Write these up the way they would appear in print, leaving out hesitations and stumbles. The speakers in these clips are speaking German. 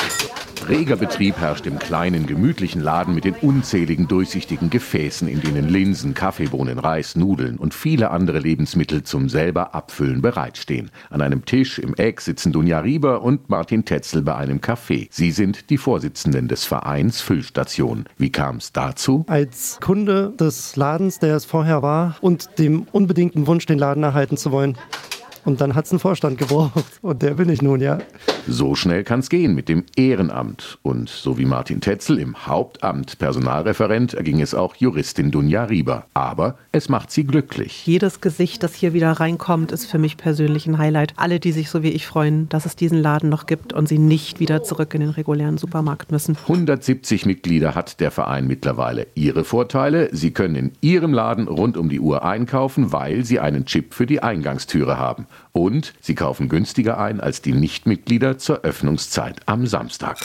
Reger Betrieb herrscht im kleinen, gemütlichen Laden mit den unzähligen durchsichtigen Gefäßen, in denen Linsen, Kaffeebohnen, Reis, Nudeln und viele andere Lebensmittel zum selber abfüllen bereitstehen. An einem Tisch im Eck sitzen Dunja Rieber und Martin Tetzel bei einem Café. Sie sind die Vorsitzenden des Vereins Füllstation. Wie kam es dazu? Als Kunde des Ladens, der es vorher war, und dem unbedingten Wunsch, den Laden erhalten zu wollen. Und dann hat es einen Vorstand gebraucht. Und der bin ich nun, ja. So schnell kann's gehen mit dem Ehrenamt. Und so wie Martin Tetzel im Hauptamt Personalreferent erging es auch Juristin Dunja Rieber. Aber es macht sie glücklich. Jedes Gesicht, das hier wieder reinkommt, ist für mich persönlich ein Highlight. Alle, die sich so wie ich freuen, dass es diesen Laden noch gibt und sie nicht wieder zurück in den regulären Supermarkt müssen. 170 Mitglieder hat der Verein mittlerweile. Ihre Vorteile: Sie können in ihrem Laden rund um die Uhr einkaufen, weil sie einen Chip für die Eingangstüre haben. Und sie kaufen günstiger ein als die Nichtmitglieder zur Öffnungszeit am Samstag.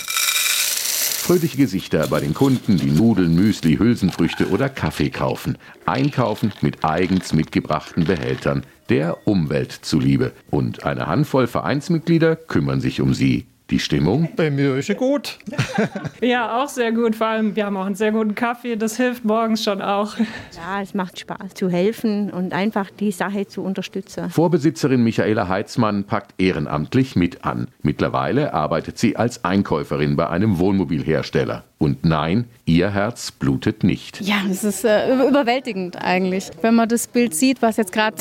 Fröhliche Gesichter bei den Kunden, die Nudeln, Müsli, Hülsenfrüchte oder Kaffee kaufen. Einkaufen mit eigens mitgebrachten Behältern, der Umwelt zuliebe. Und eine Handvoll Vereinsmitglieder kümmern sich um sie. Die Stimmung? Bei mir ist sie gut. Ja, auch sehr gut. Vor allem, wir haben auch einen sehr guten Kaffee. Das hilft morgens schon auch. Ja, es macht Spaß zu helfen und einfach die Sache zu unterstützen. Vorbesitzerin Michaela Heitzmann packt ehrenamtlich mit an. Mittlerweile arbeitet sie als Einkäuferin bei einem Wohnmobilhersteller. Und nein, ihr Herz blutet nicht. Ja, es ist überwältigend eigentlich, wenn man das Bild sieht, was jetzt gerade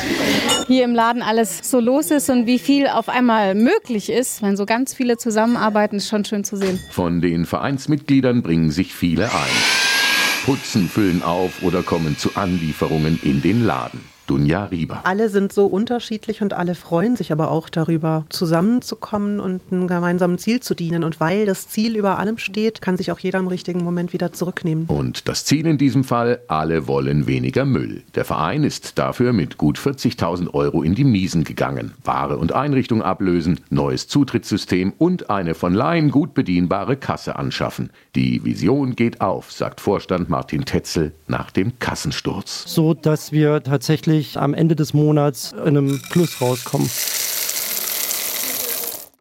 hier im Laden alles so los ist und wie viel auf einmal möglich ist, wenn so ganz viele zusammenarbeiten, ist schon schön zu sehen. Von den Vereinsmitgliedern bringen sich viele ein. Putzen, füllen auf oder kommen zu Anlieferungen in den Laden. Dunja Rieber. Alle sind so unterschiedlich und alle freuen sich aber auch darüber, zusammenzukommen und einem gemeinsamen Ziel zu dienen. Und weil das Ziel über allem steht, kann sich auch jeder im richtigen Moment wieder zurücknehmen. Und das Ziel in diesem Fall: alle wollen weniger Müll. Der Verein ist dafür mit gut 40.000 € in die Miesen gegangen. Ware und Einrichtung ablösen, neues Zutrittssystem und eine von Laien gut bedienbare Kasse anschaffen. Die Vision geht auf, sagt Vorstand Martin Tetzel nach dem Kassensturz. So, dass wir tatsächlich am Ende des Monats in einem Plus rauskommen.